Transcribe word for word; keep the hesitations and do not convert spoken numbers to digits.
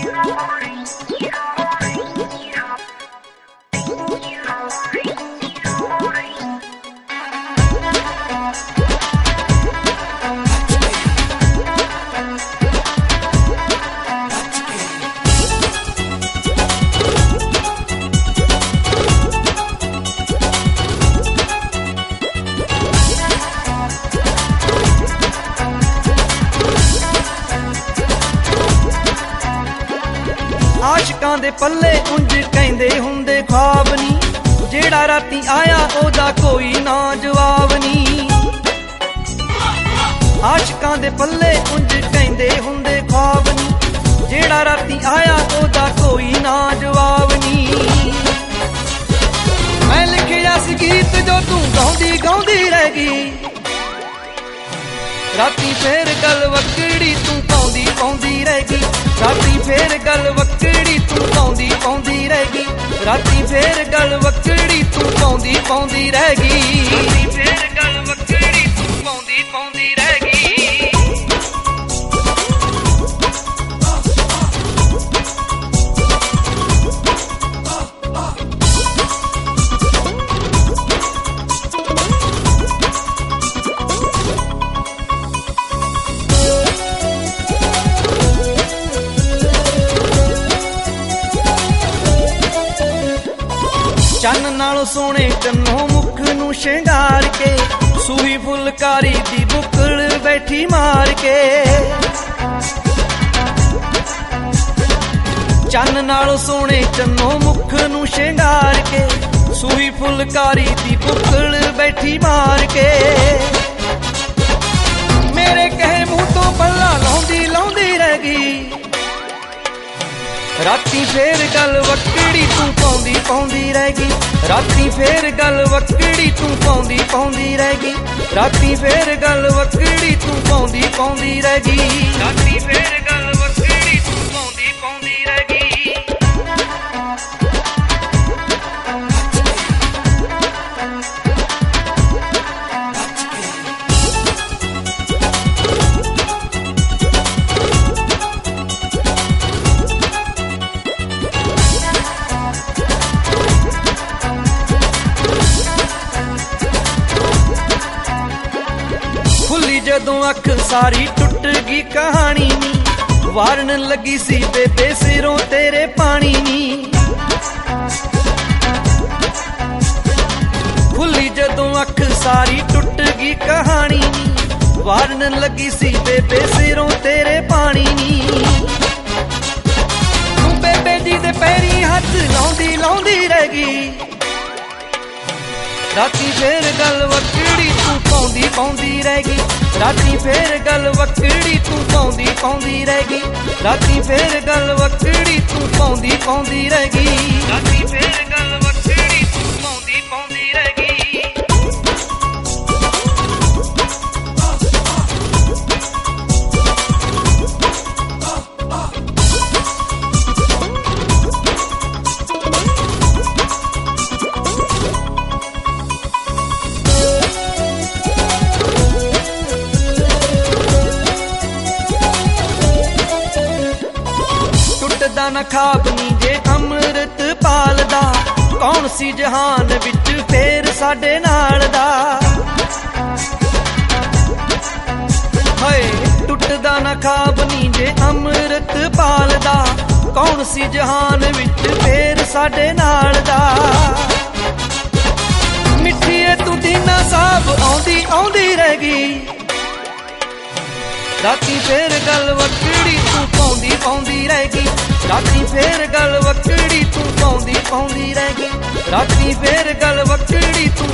आशिकां दे पल्ले उंज कहंदे हुंदे ख्वाब नी, जेड़ा राती आया ओदा कोई ना जवाब नी। आशिकां दे पल्ले उंज कहंदे हुंदे ख्वाब नी, जेड़ा राती आया ओदा कोई ना जवाब नी। मैं लिखिया सी गीत जो तू गाउंदी गाउंदी रह गई, राती फेर गल वकड़ी तू पाउंदी पाउंदी रह गई। राती फेर गल वकड़ी तू पाउंदी पाउंदी रह गई, राती फेर गल वकड़ी तू पाउंदी पाउंदी रह गई। राती फेर गल वकड़ी तू पाउंदी पाउंदी रह गई। चन्न नालों सोने चन्नों मुख नू शृंगार के, सूही फुलकारी दी बुकड़ बैठी मार के। चन्न नालों सोने चन्नों मुख नू शृंगार के, सूही फुलकारी दी बुकड़ बैठी मार के। मेरे कहे मुंह तो पल्ला लाउंदी लाउंदी रह गई, राती फेर गल वकड़ी तू पाउंदी पाउंदी रह गई। राती फेर गल वकड़ी तू पाउंदी पाउंदी रह गई, राती फेर गल वकड़ी तू पाउंदी पाउंदी रह गई। राती फेर गल वकड़ी तू पाउंदी पाउंदी रह गई। जदों अख सारी टुट गई कहानी नी, वारन लगी सी बेबे सिरों तेरे पानी नी। खुली जदों अख सारी टुट गई कहानी नी, वारन लगी सी बेबे सिरों तेरे पानी नी। तू बेबे जी दे पैरी हथ लाउंदी लाउंदी रह गई, राती फेर गल वकड़ी तू पाउंदी पाउंदी रह गई। राती फेर गल वकड़ी तू पाउंदी पाउंदी रह गई, राती फेर गल वकड़ी तू पाउंदी पाउंदी रह गई। राती फेर गल वकड़ी तू पाउंदी पाउंदी रह गई। न खाब नी जे अमृत पालदा, कौन सी जहान विच फेर साडे नाल दा। हाय टुटदा न खाब नी जे अमृत पालदा, कौन सी जहान विच फेर साडे नाल दा। मिठीए तू दीना साहब आउंदी आउंदी रह गई, राती फेर गल वकड़ी तू पाउंदी पाउंदी रह गई। राती फेर गल वकड़ी तू पाउंदी पाउंदी रह गई, राती फेर गल वकड़ी तू